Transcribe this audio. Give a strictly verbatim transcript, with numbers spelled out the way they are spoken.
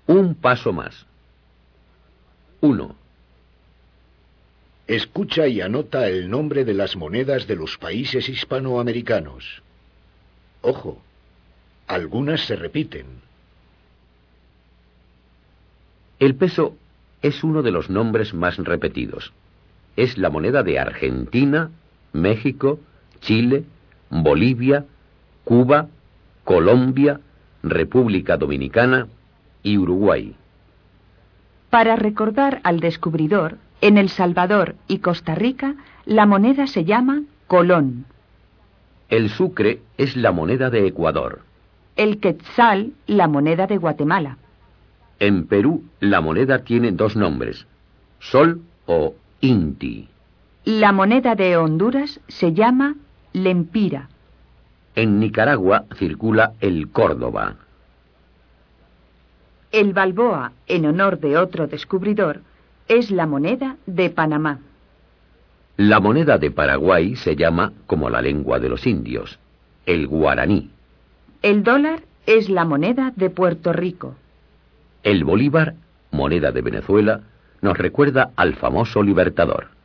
Un paso más. uno. Escucha y anota el nombre de las monedas de los países hispanoamericanos. Ojo, algunas se repiten. El peso es uno de los nombres más repetidos. Es la moneda de Argentina, México, Chile, Bolivia, Cuba, Colombia, República Dominicana y Uruguay. Para recordar al descubridor, en El Salvador y Costa Rica, la moneda se llama colón. El sucre es la moneda de Ecuador. El quetzal, la moneda de Guatemala. En Perú, la moneda tiene dos nombres, sol o inti. La moneda de Honduras se llama lempira. En Nicaragua circula el Córdoba. El balboa, en honor de otro descubridor, es la moneda de Panamá. La moneda de Paraguay se llama, como la lengua de los indios, el guaraní. El dólar es la moneda de Puerto Rico. El bolívar, moneda de Venezuela, nos recuerda al famoso libertador.